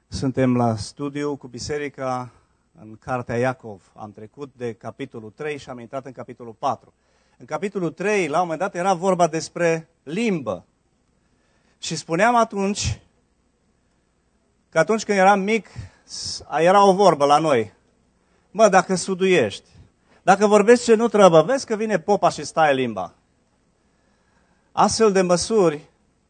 Suntem la studiu cu biserica în Cartea Iacov. Am trecut de capitolul 3 și am intrat în capitolul 4. În capitolul 3, la un moment dat, era vorba despre limbă. Și spuneam atunci că atunci când eram mic, era o vorbă la noi. Mă, dacă suduiești, dacă vorbești ce nu trebuie, vezi că vine popa și stai limba. Astfel de măsuri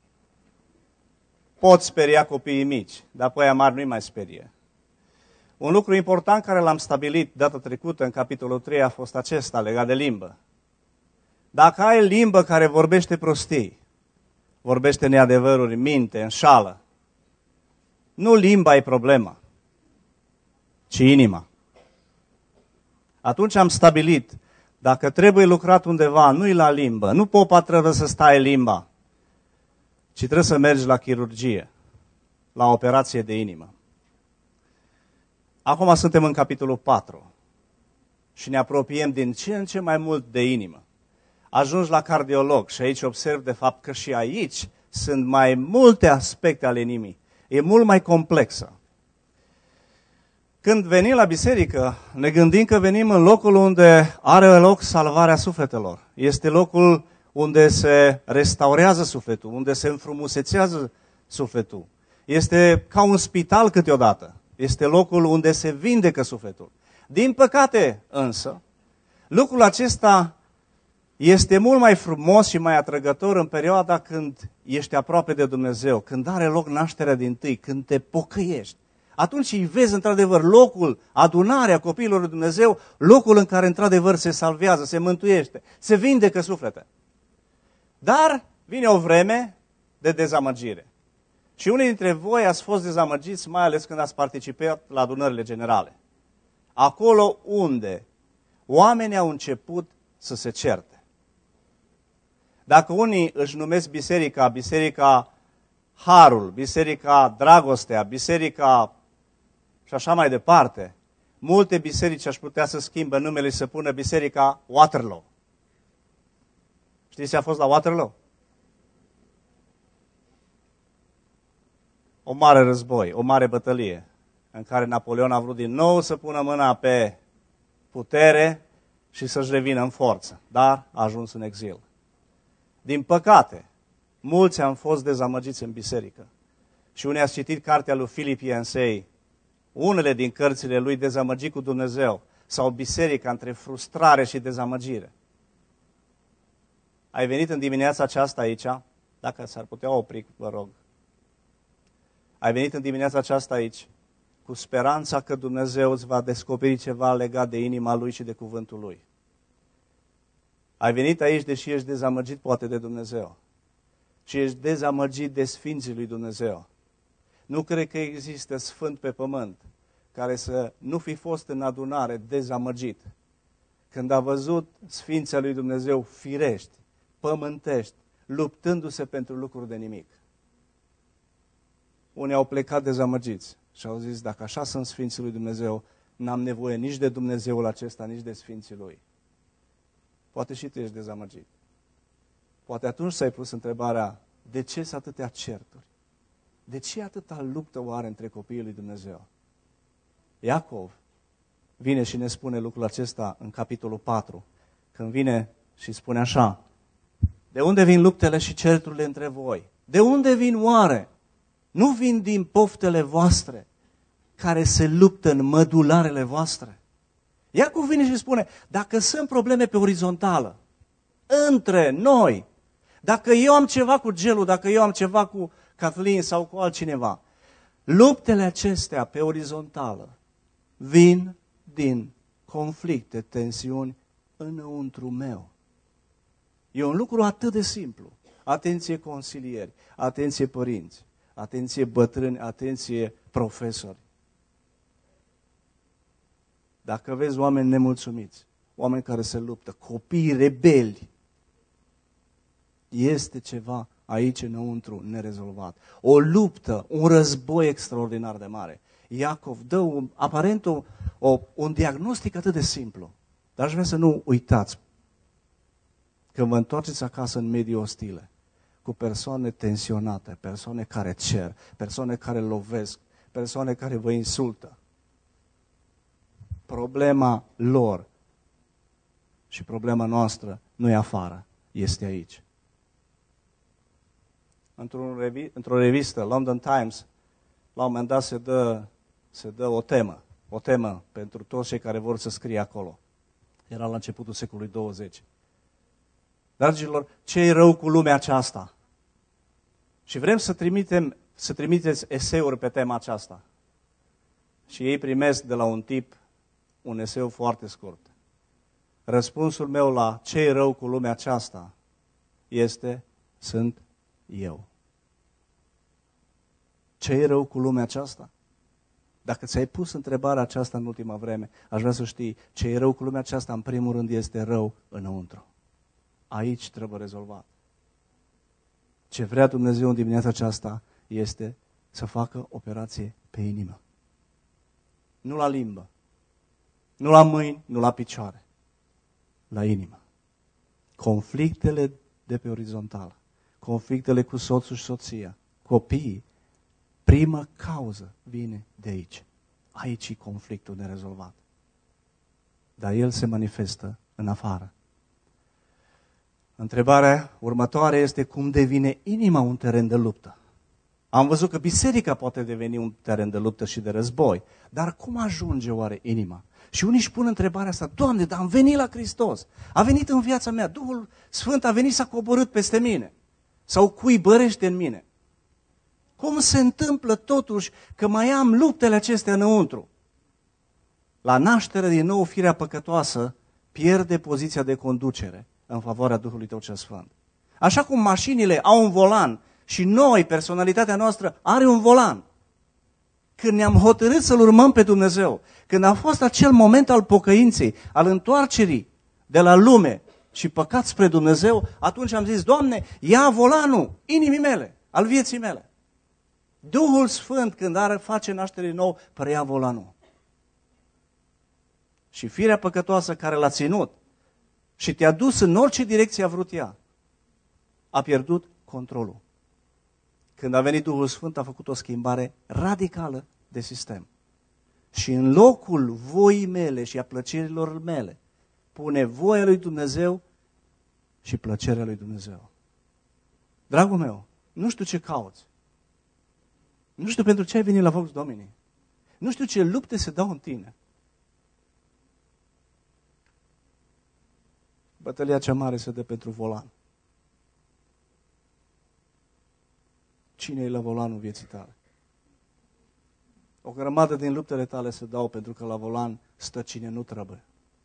pot speria copiii mici, dar pe aia mari nu-i mai sperie. Un lucru important care l-am stabilit data trecută în capitolul 3 a fost acesta, legat de limbă. Dacă ai limbă care vorbește prostii, vorbește neadevăruri, minte, înșală, nu limba e problema, ci inima. Atunci am stabilit, dacă trebuie lucrat undeva, nu-i la limbă, nu popa trebuie să stai limba, ci trebuie să mergi la chirurgie, la operație de inimă. Acum suntem în capitolul 4 și ne apropiem din ce în ce mai mult de inimă. Ajungi la cardiolog și aici observ de fapt că și aici sunt mai multe aspecte ale inimii. E mult mai complexă. Când venim la biserică, ne gândim că venim în locul unde are loc salvarea sufletelor. Este locul unde se restaurează sufletul, unde se înfrumusețează sufletul. Este ca un spital câteodată. Este locul unde se vindecă sufletul. Din păcate însă, lucrul acesta este mult mai frumos și mai atrăgător în perioada când ești aproape de Dumnezeu, când are loc nașterea dintâi, când te pocăiești. Atunci îi vezi într-adevăr locul, adunarea copiilor lui Dumnezeu, locul în care într-adevăr se salvează, se mântuiește, se vindecă suflete. Dar vine o vreme de dezamăgire. Și unii dintre voi ați fost dezamăgiți, mai ales când ați participat la adunările generale. Acolo unde oamenii au început să se certe. Dacă unii își numesc biserica Harul, biserica Dragostea, biserica și așa mai departe, multe biserici aș putea să schimbe numele și să pună biserica Waterloo. Știți ce a fost la Waterloo? O mare război, o mare bătălie, în care Napoleon a vrut din nou să pună mâna pe putere și să-și revină în forță, dar a ajuns în exil. Din păcate, mulți am fost dezamăgiți în biserică. Și unii ați citit cartea lui Filipiensei, unele din cărțile lui Dezamăgit cu Dumnezeu, sau biserica între frustrare și dezamăgire. Ai venit în dimineața aceasta aici? Dacă s-ar putea opri, vă rog. Ai venit în dimineața aceasta aici cu speranța că Dumnezeu îți va descoperi ceva legat de inima Lui și de cuvântul Lui. Ai venit aici deși ești dezamăgit poate de Dumnezeu și ești dezamăgit de Sfinții lui Dumnezeu. Nu cred că există sfânt pe pământ care să nu fi fost în adunare dezamăgit când a văzut Sfinții lui Dumnezeu firești, pământești, luptându-se pentru lucruri de nimic. Unii au plecat dezamăgiți și au zis, dacă așa sunt Sfinții lui Dumnezeu, n-am nevoie nici de Dumnezeul acesta, nici de Sfinții lui. Poate și tu ești dezamăgit. Poate atunci s-ai pus întrebarea, de ce sunt atâtea certuri? De ce atâta luptă oare între copiii lui Dumnezeu? Iacov vine și ne spune lucrul acesta în capitolul 4, când vine și spune așa, de unde vin luptele și certurile între voi? De unde vin oare? Nu vin din poftele voastre care se luptă în mădularele voastre. Iacov vine și spune, dacă sunt probleme pe orizontală, între noi, dacă eu am ceva cu Gelu, dacă eu am ceva cu Kathleen sau cu altcineva, luptele acestea pe orizontală vin din conflicte, tensiuni înăuntru meu. E un lucru atât de simplu. Atenție consilieri, atenție părinți, atenție bătrâni, atenție profesori. Dacă vezi oameni nemulțumiți, oameni care se luptă, copii rebeli, este ceva aici înăuntru nerezolvat. O luptă, un război extraordinar de mare. Iacov dă aparent un diagnostic atât de simplu. Dar aș vrea să nu uitați când vă întoarceți acasă în medii ostile, cu persoane tensionate, persoane care cer, persoane care lovesc, persoane care vă insultă. Problema lor și problema noastră nu e afară, este aici. Într-o revistă, London Times, la un moment dat se dă o temă pentru toți cei care vor să scrie acolo. Era la începutul secolului 20. Dragilor, ce e rău cu lumea aceasta? Și vrem să trimiteți eseuri pe tema aceasta. Și ei primesc de la un tip un eseu foarte scurt. Răspunsul meu la ce e rău cu lumea aceasta sunt eu. Ce e rău cu lumea aceasta? Dacă ți-ai pus întrebarea aceasta în ultima vreme, aș vrea să știi, ce e rău cu lumea aceasta, în primul rând, este rău înăuntru. Aici trebuie rezolvat. Ce vrea Dumnezeu în dimineața aceasta este să facă operație pe inimă. Nu la limbă, nu la mâini, nu la picioare, la inimă. Conflictele de pe orizontală, conflictele cu soțul și soția, copiii, prima cauză vine de aici. Aici e conflictul nerezolvat. Dar el se manifestă în afară. Întrebarea următoare este cum devine inima un teren de luptă. Am văzut că biserica poate deveni un teren de luptă și de război, dar cum ajunge oare inima? Și unii își pun întrebarea asta, Doamne, dar am venit la Hristos, a venit în viața mea, Duhul Sfânt a venit, s-a coborât peste mine sau cuibărește în mine. Cum se întâmplă totuși că mai am luptele acestea înăuntru? La naștere din nou, firea păcătoasă pierde poziția de conducere în favoarea Duhului Tău cel Sfânt. Așa cum mașinile au un volan și noi, personalitatea noastră, are un volan. Când ne-am hotărât să-L urmăm pe Dumnezeu, când a fost acel moment al pocăinței, al întoarcerii de la lume și păcat spre Dumnezeu, atunci am zis, Doamne, ia volanul inimii mele, al vieții mele. Duhul Sfânt, când face naștere din nou, preia volanul. Și firea păcătoasă care l-a ținut și te-a dus în orice direcție a vrut ea, a pierdut controlul. Când a venit Duhul Sfânt, a făcut o schimbare radicală de sistem. Și în locul voii mele și a plăcerilor mele, pune voia lui Dumnezeu și plăcerea lui Dumnezeu. Dragul meu, nu știu ce cauți. Nu știu pentru ce ai venit la Vox Domini. Nu știu ce lupte se dau în tine. Bătălia cea mare se dă pentru volan. Cine e la volanul vieții tale? O grămadă din luptele tale se dau pentru că la volan stă cine nu trebuie.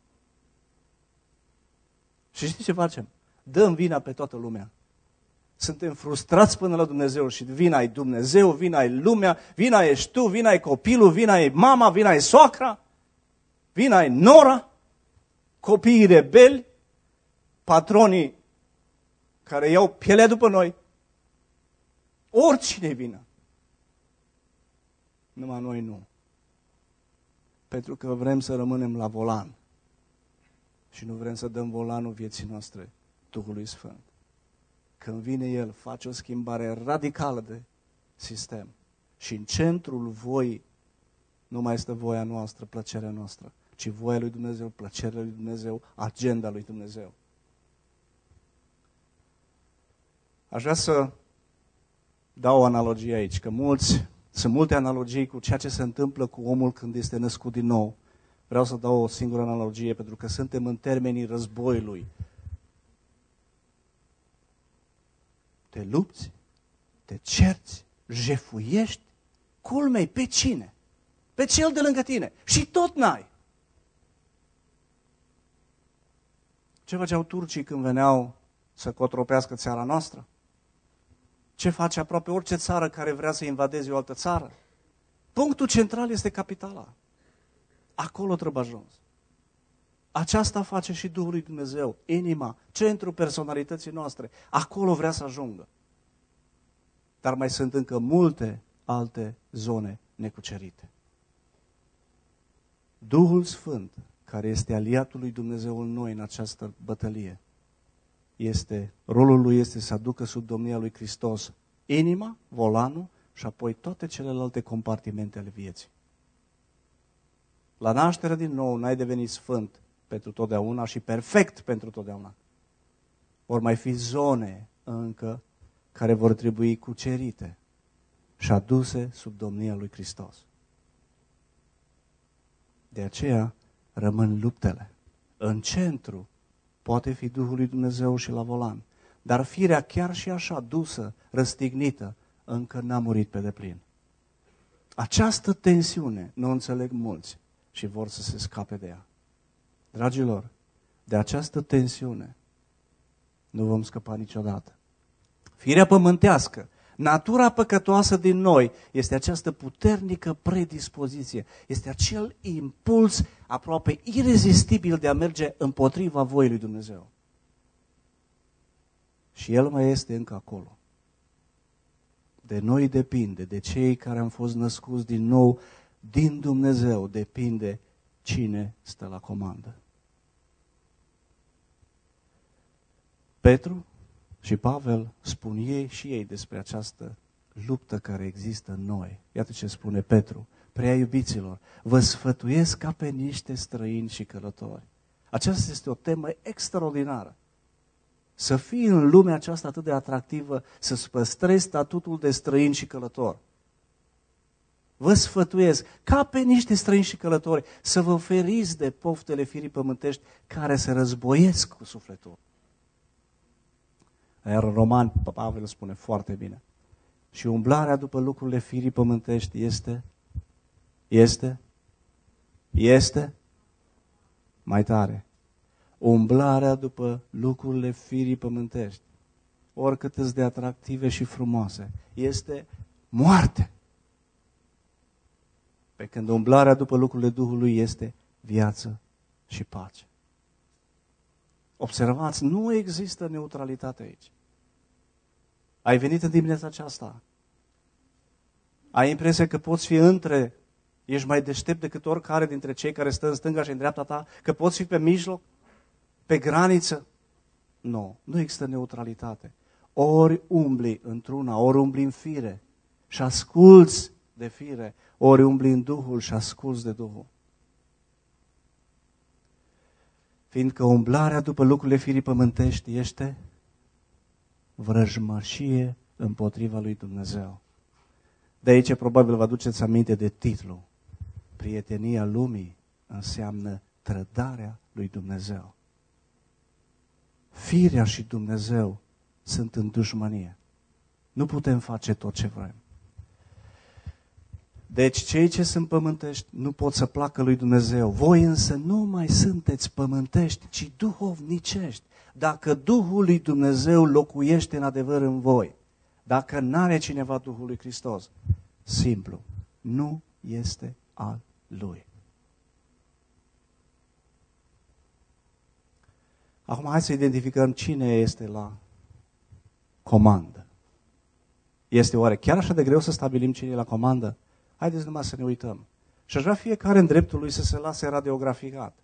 Și știi ce facem? Dăm vina pe toată lumea. Suntem frustrați până la Dumnezeu și vina e Dumnezeu, vina e lumea, vina ești tu, vina e copilul, vina e mama, vina e soacra, vina e nora, copiii rebeli, patronii care iau pielea după noi. Oricine vină. Numai noi nu. Pentru că vrem să rămânem la volan și nu vrem să dăm volanul vieții noastre Duhului Sfânt. Când vine El, face o schimbare radicală de sistem. Și în centrul voii nu mai este voia noastră, plăcerea noastră, ci voia lui Dumnezeu, plăcerea lui Dumnezeu, agenda lui Dumnezeu. Aș vrea să dau o analogie aici, că sunt multe analogii cu ceea ce se întâmplă cu omul când este născut din nou. Vreau să dau o singură analogie, pentru că suntem în termenii războiului. Te lupți, te cerți, jefuiești, culmei pe cine? Pe cel de lângă tine. Și tot n-ai. Ce făceau turcii când veneau să cotropească țara noastră? Ce face aproape orice țară care vrea să invadeze o altă țară? Punctul central este capitala. Acolo trebuie ajuns. Aceasta face și Duhul lui Dumnezeu, inima, centrul personalității noastre. Acolo vrea să ajungă. Dar mai sunt încă multe alte zone necucerite. Duhul Sfânt, care este aliatul lui Dumnezeu în noi în această bătălie, rolul lui este să aducă sub domnia lui Hristos inima, volanul, și apoi toate celelalte compartimente ale vieții. La naștere din nou n-ai devenit sfânt pentru totdeauna și perfect pentru totdeauna. Vor mai fi zone încă care vor trebui cucerite și aduse sub domnia lui Hristos. De aceea rămân luptele. În centru poate fi Duhul lui Dumnezeu și la volan, dar firea chiar și așa dusă, răstignită, încă n-a murit pe deplin. Această tensiune nu înțeleg mulți și vor să se scape de ea. Dragilor, de această tensiune nu vom scăpa niciodată. Firea pământească, natura păcătoasă din noi, este această puternică predispoziție, este acel impuls aproape irezistibil de a merge împotriva voii lui Dumnezeu. Și el mai este încă acolo. De noi depinde, de cei care am fost născuți din nou din Dumnezeu, depinde cine stă la comandă. Petru și Pavel spun ei despre această luptă care există în noi. Iată ce spune Petru: prea iubiților, vă sfătuiesc ca pe niște străini și călători. Aceasta este o temă extraordinară. Să fii în lumea aceasta atât de atractivă, să-ți păstrezi statutul de străin și călător. Vă sfătuiesc ca pe niște străini și călători să vă feriți de poftele firii pământești care se războiesc cu sufletul. Iar în Romani, Pavel spune foarte bine. Și umblarea după lucrurile firii pământești este mai tare. Umblarea după lucrurile firii pământești, oricât îți de atractive și frumoase, este moarte. Pe când umblarea după lucrurile Duhului este viață și pace. Observați, nu există neutralitate aici. Ai venit în dimineața aceasta. Ai impresia că poți fi între, ești mai deștept decât oricare dintre cei care stă în stânga și în dreapta ta, că poți fi pe mijloc, pe graniță. Nu există neutralitate. Ori umbli într-una, ori umbli în fire și asculți de fire, ori umbli în Duhul și asculți de Duhul. Fiindcă umblarea după lucrurile firii pământești este vrăjmășie împotriva lui Dumnezeu. De aici probabil vă aduceți aminte de titlu. Prietenia lumii înseamnă trădarea lui Dumnezeu. Firea și Dumnezeu sunt în dușmănie. Nu putem face tot ce vrem. Deci cei ce sunt pământești nu pot să placă lui Dumnezeu. Voi însă nu mai sunteți pământești, ci duhovnicești. Dacă Duhul lui Dumnezeu locuiește în adevăr în voi, dacă n-are cineva Duhul lui Hristos, simplu, nu este al lui. Acum hai să identificăm cine este la comandă. Este oare chiar așa de greu să stabilim cine e la comandă? Haideți numai să ne uităm. Și aș vrea fiecare în dreptul lui să se lase radiograficat.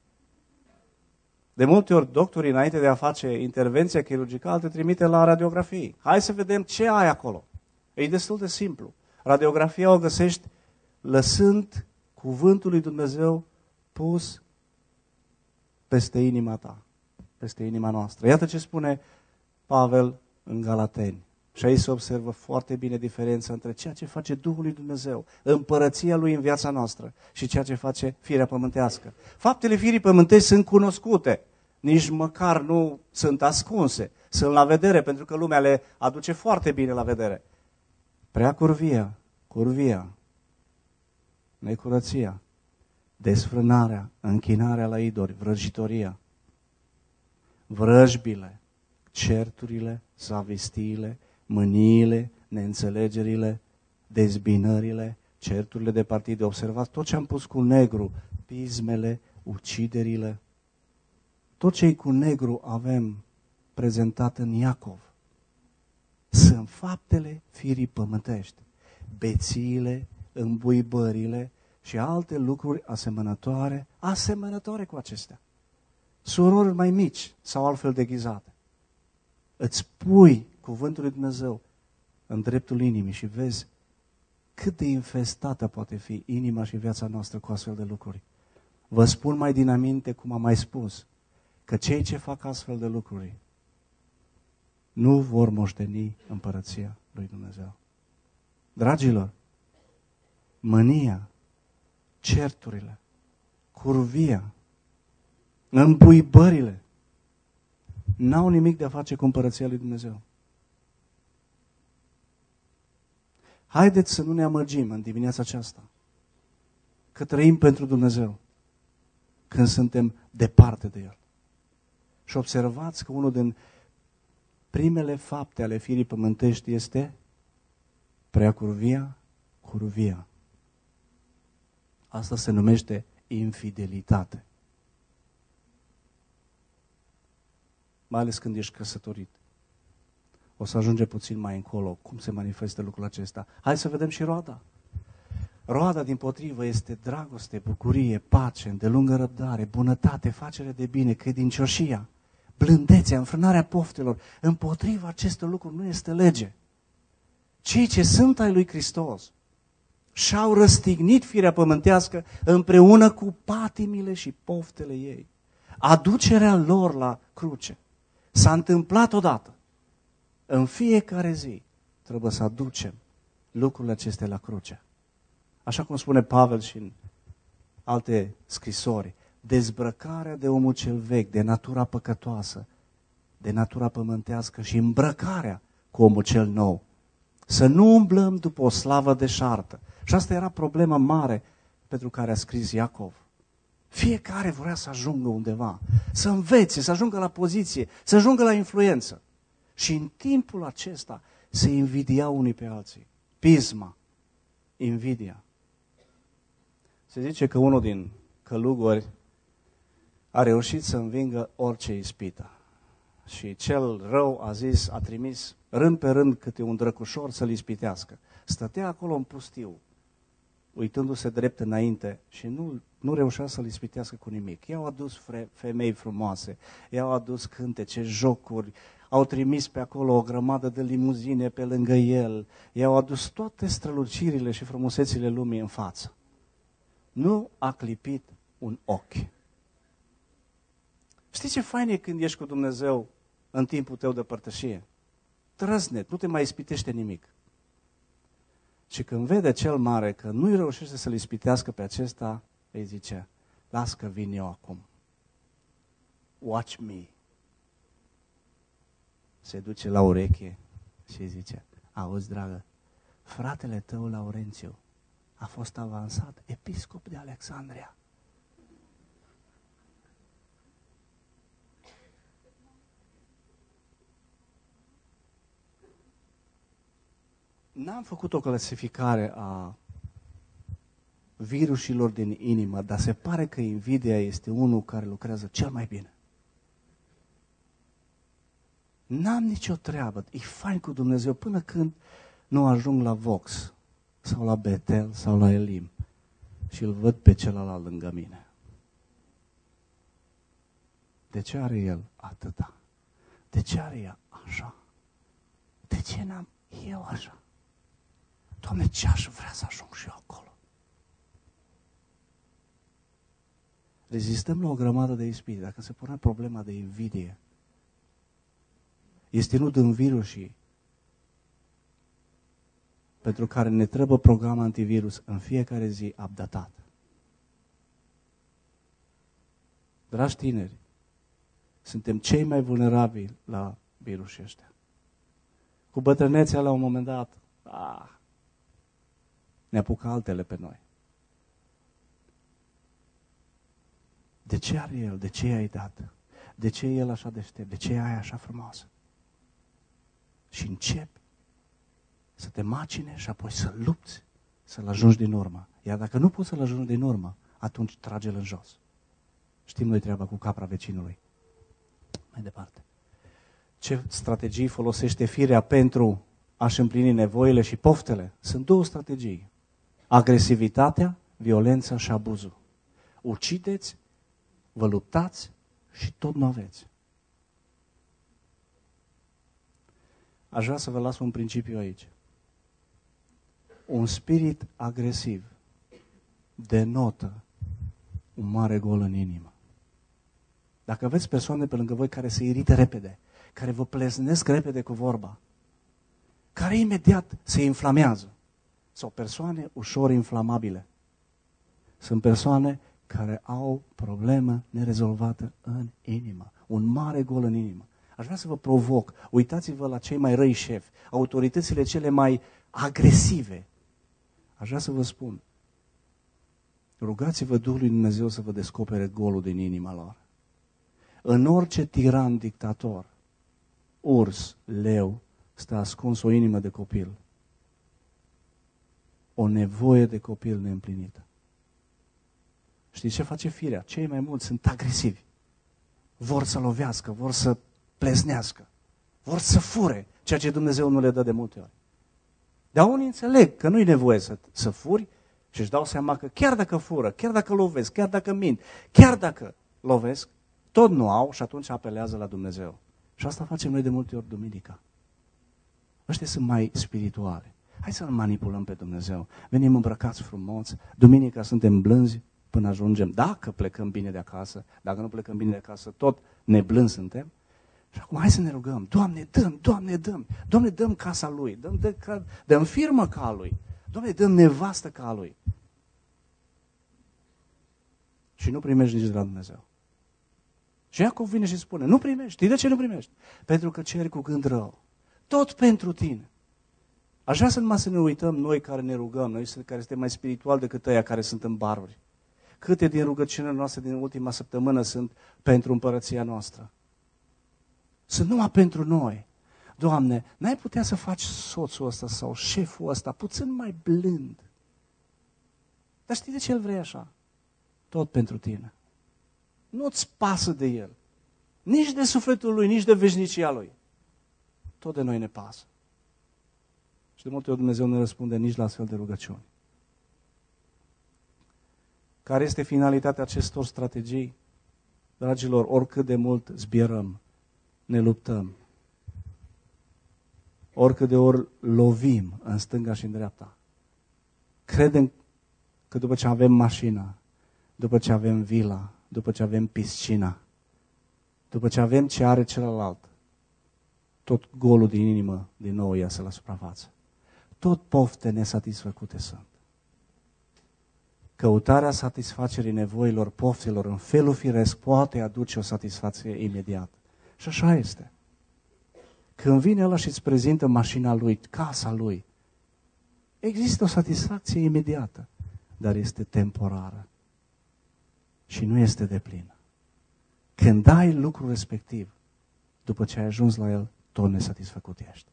De multe ori, doctorii, înainte de a face intervenția chirurgicală, te trimite la radiografii. Hai să vedem ce ai acolo. E destul de simplu. Radiografia o găsești lăsând cuvântul lui Dumnezeu pus peste inima ta, peste inima noastră. Iată ce spune Pavel în Galateni. Și aici se observă foarte bine diferența între ceea ce face Duhul lui Dumnezeu, împărăția lui în viața noastră și ceea ce face firea pământească. Faptele firii pământești sunt cunoscute, nici măcar nu sunt ascunse, sunt la vedere pentru că lumea le aduce foarte bine la vedere. Prea curvia, necurăția, desfrânarea, închinarea la idoli, vrăjitoria, vrăjbile, certurile, zavistiile, mâniile, neînțelegerile, dezbinările, certurile de partide. Observați tot ce am pus cu negru, pismele, uciderile. Tot ce e cu negru avem prezentat în Iacov. Sunt faptele firii pământești, bețiile, îmbuibările și alte lucruri asemănătoare cu acestea. Surori mai mici sau altfel deghizate. Îți pui cuvântul lui Dumnezeu în dreptul inimii și vezi cât de infestată poate fi inima și viața noastră cu astfel de lucruri. Vă spun mai din aminte, cum am mai spus, că cei ce fac astfel de lucruri nu vor moșteni împărăția lui Dumnezeu. Dragilor, mânia, certurile, curvia, îmbuibările n-au nimic de a face cu împărăția lui Dumnezeu. Haideți să nu ne amăgim în dimineața aceasta că trăim pentru Dumnezeu când suntem departe de El. Și observați că unul din primele fapte ale firii pământești este prea curvia. Asta se numește infidelitate. Mai ales când ești căsătorit. O să ajunge puțin mai încolo cum se manifestă lucrul acesta. Hai să vedem și roada. Roada, dimpotrivă, este dragoste, bucurie, pace, îndelungă răbdare, bunătate, facere de bine, credincioșia, blândețea, înfrânarea poftelor. Împotriva acestor lucruri nu este lege. Cei ce sunt ai lui Hristos și-au răstignit firea pământească împreună cu patimile și poftele ei. Aducerea lor la cruce s-a întâmplat odată. În fiecare zi trebuie să aducem lucrurile acestea la cruce. Așa cum spune Pavel și în alte scrisori, dezbrăcarea de omul cel vechi, de natura păcătoasă, de natura pământească și îmbrăcarea cu omul cel nou. Să nu umblăm după o slavă deșartă. Și asta era problema mare pentru care a scris Iacov. Fiecare vrea să ajungă undeva, să învețe, să ajungă la poziție, să ajungă la influență. Și în timpul acesta se invidiau unii pe alții. Pisma, invidia. Se zice că unul din călugări a reușit să învingă orice ispită. Și cel rău a trimis rând pe rând câte un drăcușor să-l ispitească. Stătea acolo în pustiu, uitându-se drept înainte și nu reușea să-l ispitească cu nimic. I-au adus femei frumoase, i-au adus cântece, jocuri, au trimis pe acolo o grămadă de limuzine pe lângă el, i-au adus toate strălucirile și frumusețile lumii în față. Nu a clipit un ochi. Știi ce fain e când ești cu Dumnezeu în timpul tău de părtășie? Trăznet, nu te mai ispitește nimic. Și când vede cel mare că nu-i reușește să-l ispitească pe acesta, îi zice, las că vin eu acum. Watch me. Se duce la ureche și îi zice, auzi, dragă, fratele tău, Laurențiu, a fost avansat episcop de Alexandria. N-am făcut o clasificare a virusilor din inimă, dar se pare că invidia este unul care lucrează cel mai bine. N-am nicio treabă, e fain cu Dumnezeu până când nu ajung la Vox sau la Betel sau la Elim și îl văd pe celălalt lângă mine. De ce are el atâta? De ce are ea așa? De ce n-am eu așa? Doamne, ce aș vrea să ajung și eu acolo? Rezistăm la o grămadă de ispite. Dacă se pune problema de invidie, este unul din virusii pentru care ne trebuie program antivirus în fiecare zi updatat. Dragi tineri, suntem cei mai vulnerabili la virusii ăștia. Cu bătrânețea la un moment dat, ne apucă altele pe noi. De ce are el? De ce i-ai dat? De ce e el așa deștept? De ce e aia așa frumoasă? Și începi să te macine și apoi să lupți să-l ajungi din urmă. Iar dacă nu poți să-l ajungi din urmă, atunci trage-l în jos. Știm noi treaba cu capra vecinului. Mai departe. Ce strategii folosește firea pentru a-și împlini nevoile și poftele? Sunt două strategii. Agresivitatea, violența și abuzul. Ucideți, vă luptați și tot nu aveți. Aș vrea să vă las un principiu aici. Un spirit agresiv denotă un mare gol în inimă. Dacă aveți persoane pe lângă voi care se irită repede, care vă pleznesc repede cu vorba, care imediat se inflamează, sau persoane ușor inflamabile, sunt persoane care au problemă nerezolvată în inimă, un mare gol în inimă. Aș vrea să vă provoc, uitați-vă la cei mai răi șefi, autoritățile cele mai agresive. Aș vrea să vă spun, rugați-vă Duhului Dumnezeu să vă descopere golul din inima lor. În orice tiran dictator, urs, leu, stă ascuns o inimă de copil. O nevoie de copil neîmplinită. Știți ce face firea? Cei mai mulți sunt agresivi. Vor să lovească, vor să pleznească, vor să fure, ceea ce Dumnezeu nu le dă de multe ori. Dar unii înțeleg că nu-i nevoie să furi și își dau seama că chiar dacă fură, chiar dacă lovesc, chiar dacă mint, chiar dacă lovesc, tot nu au și atunci apelează la Dumnezeu. Și asta facem noi de multe ori duminica. Ăștia sunt mai spirituale. Hai să-L manipulăm pe Dumnezeu. Venim îmbrăcați frumos, duminica suntem blânzi până ajungem. Dacă plecăm bine de acasă, dacă nu plecăm bine de acasă, tot neblânzi suntem. Și acum hai să ne rugăm. Doamne, dăm, Doamne, dăm. Doamne, dăm casa Lui, dăm firmă ca a Lui. Doamne, dăm nevastă ca a Lui. Și nu primești nici de la Dumnezeu. Și Iacov vine și spune, nu primești. Știi de ce nu primești? Pentru că ceri cu gând rău. Tot pentru tine. Aș vrea numai să ne uităm noi care ne rugăm, noi care suntem mai spirituali decât ăia care sunt în baruri. Câte din rugăciunile noastre din ultima săptămână sunt pentru împărăția noastră? Sunt numai pentru noi. Doamne, n-ai putea să faci soțul ăsta sau șeful ăsta puțin mai blând. Dar știi de ce el vrei așa? Tot pentru tine. Nu-ți pasă de el. Nici de sufletul lui, nici de veșnicia lui. Tot de noi ne pasă. Și de multe ori Dumnezeu nu răspunde nici la astfel de rugăciuni. Care este finalitatea acestor strategii? Dragilor, oricât de mult zbierăm, ne luptăm, oricât de ori lovim în stânga și în dreapta, credem că după ce avem mașina, după ce avem vila, după ce avem piscina, după ce avem ce are celălalt, tot golul din inimă din nou iasă la suprafață. Tot pofte nesatisfăcute sunt. Căutarea satisfacerii nevoilor, poftelor în felul firesc poate aduce o satisfacție imediată. Și așa este. Când vine ăla și îți prezintă mașina lui, casa lui, există o satisfacție imediată, dar este temporară și nu este deplină. Când ai lucrul respectiv, după ce ai ajuns la el, tot nesatisfăcut ești.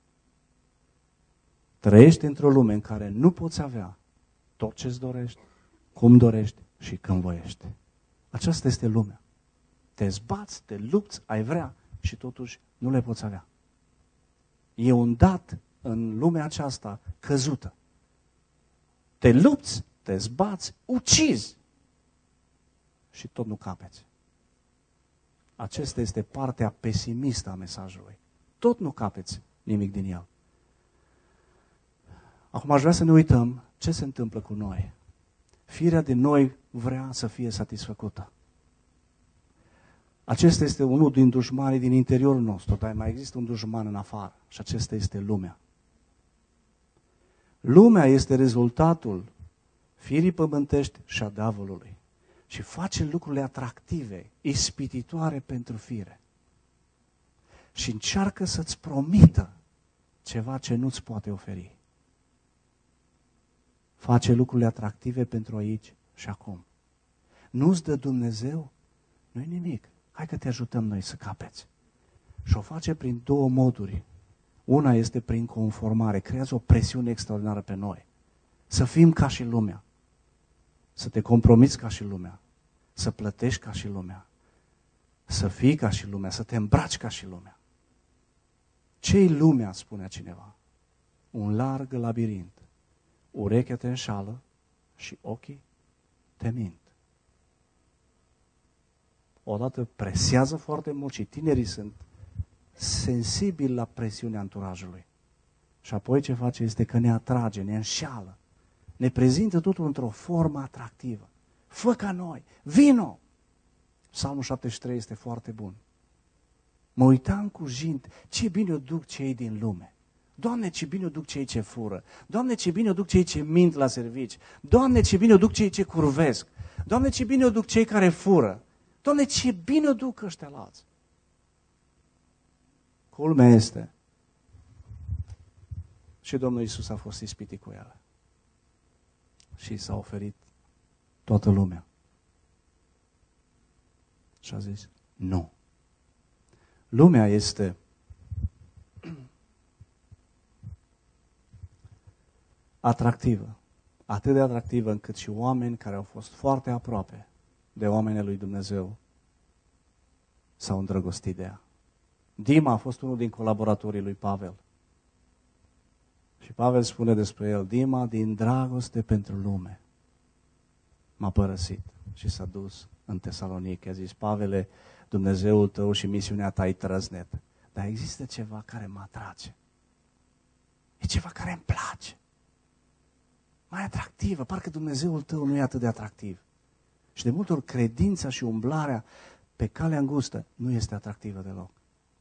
Trăiești într-o lume în care nu poți avea tot ce-ți dorești, cum dorești și când voiești. Aceasta este lumea. Te zbați, te lupți, ai vrea și totuși nu le poți avea. E un dat în lumea aceasta căzută. Te lupți, te zbați, ucizi și tot nu capeți. Acesta este partea pesimistă a mesajului. Tot nu capeți nimic din el. Acum aș vrea să ne uităm ce se întâmplă cu noi. Firea din noi vrea să fie satisfăcută. Acesta este unul din dușmanii din interiorul nostru, dar mai există un dușman în afară și acesta este lumea. Lumea este rezultatul firii pământești și a diavolului și face lucrurile atractive, ispititoare pentru fire. Și încearcă să-ți promită ceva ce nu-ți poate oferi. Face lucrurile atractive pentru aici și acum. Nu-ți dă Dumnezeu? Nu-i nimic. Hai că te ajutăm noi să capeți. Și o face prin două moduri. Una este prin conformare. Creează o presiune extraordinară pe noi. Să fim ca și lumea. Să te compromiți ca și lumea. Să plătești ca și lumea. Să fii ca și lumea. Să te îmbraci ca și lumea. Ce-i lumea, spunea cineva? Un larg labirint. Urechea te înșală și ochii te mint. Odată presează foarte mult și tinerii sunt sensibili la presiunea anturajului. Și apoi ce face este că ne atrage, ne înșeală. Ne prezintă totul într-o formă atractivă. Fă ca noi, vino! Psalmul 73 este foarte bun. Mă uitam cu jind, ce bine o duc cei din lume. Doamne, ce bine o duc cei ce fură. Doamne, ce bine o duc cei ce mint la servici. Doamne, ce bine o duc cei ce curvesc. Doamne, ce bine o duc cei care fură. Doamne, ce bine o duc ăștia la alții. Culmea este și Domnul Iisus a fost ispitit cu ele. Și s-a oferit toată lumea. Și a zis, nu. Lumea este atractivă. Atât de atractivă încât și oameni care au fost foarte aproape de oamenii lui Dumnezeu s-au îndrăgostit de ea. Dima a fost unul din colaboratorii lui Pavel. Și Pavel spune despre el, Dima, din dragoste pentru lume, m-a părăsit și s-a dus în Tesalonic. A zis, Pavele, Dumnezeul tău și misiunea ta e trăznet. Dar există ceva care mă atrage. E ceva care îmi place. Mai atractivă. Parcă Dumnezeul tău nu e atât de atractiv. Și de multe ori credința și umblarea pe calea îngustă nu este atractivă deloc.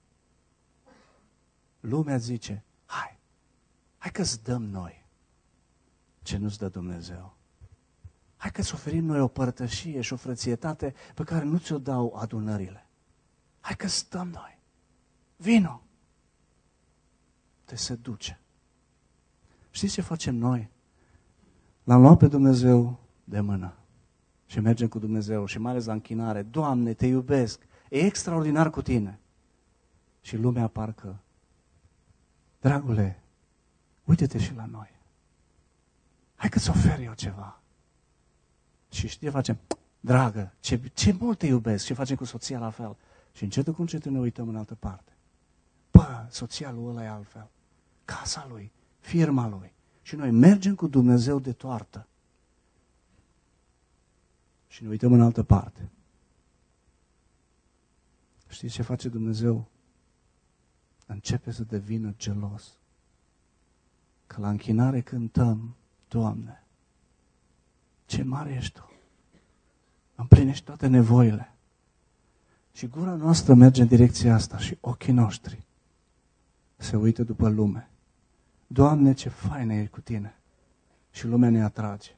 Lumea zice, hai că-ți dăm noi ce nu-ți dă Dumnezeu. Hai că-ți oferim noi o părtășie și o frățietate pe care nu ți-o dau adunările. Hai că stăm noi. Vino. Te seduce. Știți ce facem noi? L-am luat pe Dumnezeu de mână și mergem cu Dumnezeu și mai ales la închinare. Doamne, te iubesc. E extraordinar cu tine. Și lumea parcă, dragule, uite-te și la noi. Hai că-ți ofer eu ceva. Și știi ce facem? Dragă, ce mult te iubesc. Și facem cu soția la fel. Și încetul cu încetul ne uităm în altă parte. Bă, soția lui ăla e altfel. Casa lui, firma lui. Și noi mergem cu Dumnezeu de toartă. Și ne uităm în altă parte. Știți ce face Dumnezeu? Începe să devină gelos. Că la închinare cântăm, Doamne, ce mare ești Tu. Împlinești toate nevoile. Și gura noastră merge în direcția asta și ochii noștri se uită după lume. Doamne, ce faină e cu Tine. Și lumea ne atrage.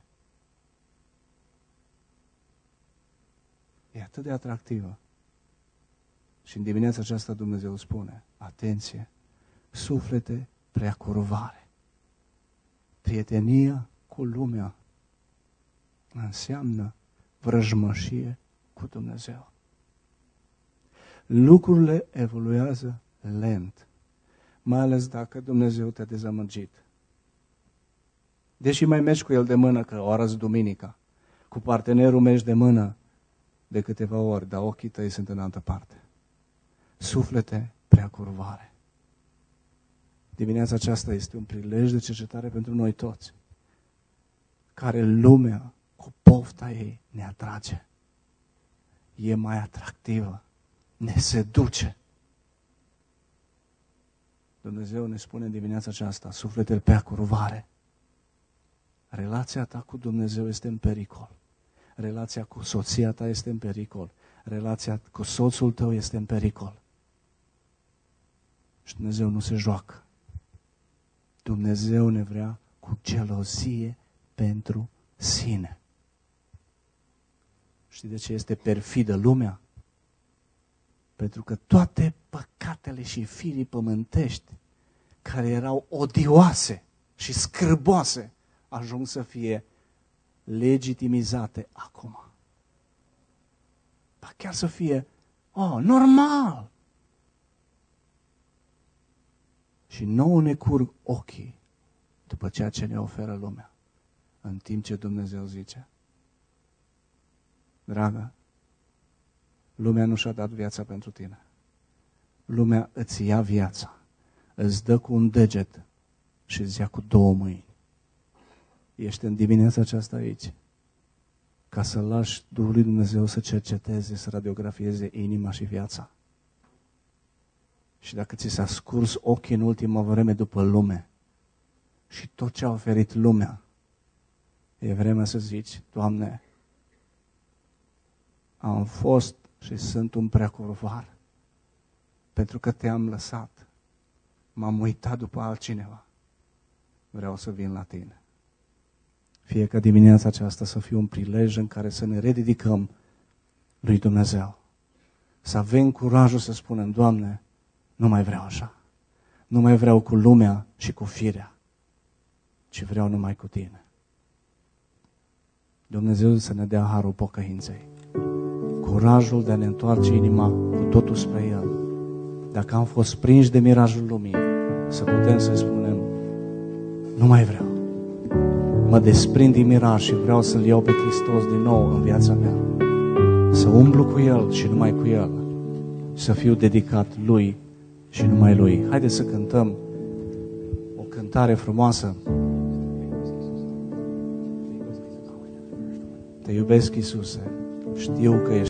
E atât de atractivă. Și în dimineața aceasta Dumnezeu spune, atenție, suflete prea curvare. Prietenia cu lumea înseamnă vrăjmășie cu Dumnezeu. Lucrurile evoluează lent, mai ales dacă Dumnezeu te-a dezamăgit. Deși mai mergi cu El de mână, că o arăți duminica, cu partenerul mergi de mână de câteva ori, dar ochii tăi sunt în altă parte. Suflete prea curvare. Dimineața aceasta este un prilej de cercetare pentru noi toți, care lumea, cu pofta ei, ne atrage. E mai atractivă, ne seduce. Dumnezeu ne spune în dimineața aceasta, sufletele prea curvare. Relația ta cu Dumnezeu este în pericol. Relația cu soția ta este în pericol. Relația cu soțul tău este în pericol. Și Dumnezeu nu se joacă. Dumnezeu ne vrea cu gelozie pentru sine. Știi de ce este perfidă lumea? Pentru că toate păcatele și firii pământești care erau odioase și scârboase ajung să fie legitimizate acum. Ba chiar să fie, normal. Și nouă ne curg ochii după ceea ce ne oferă lumea. În timp ce Dumnezeu zice, dragă, lumea nu și-a dat viața pentru tine. Lumea îți ia viața, îți dă cu un deget și îți ia cu două mâini. Ești în dimineața aceasta aici ca să lași Duhului Dumnezeu să cerceteze, să radiografieze inima și viața. Și dacă ți s-a scurs ochii în ultima vreme după lume, și tot ce a oferit lumea. E vremea să zici, Doamne, am fost și sunt un preacurvar pentru că te-am lăsat. M-am uitat după altcineva. Vreau să vin la tine. Fie ca dimineața aceasta să fie un prilej în care să ne rededicăm lui Dumnezeu. Să avem curajul să spunem, Doamne, nu mai vreau așa. Nu mai vreau cu lumea și cu firea, ci vreau numai cu tine. Dumnezeu să ne dea harul pocăinței. Curajul de a ne întoarce inima cu totul spre El. Dacă am fost prinși de mirajul lumii, să putem să spunem, nu mai vreau. Mă desprind din miraj și vreau să-L iau pe Hristos din nou în viața mea. Să umblu cu El și numai cu El. Să fiu dedicat Lui și numai Lui. Haideți să cântăm o cântare frumoasă. Te iubesc, Iisuse, știu că ești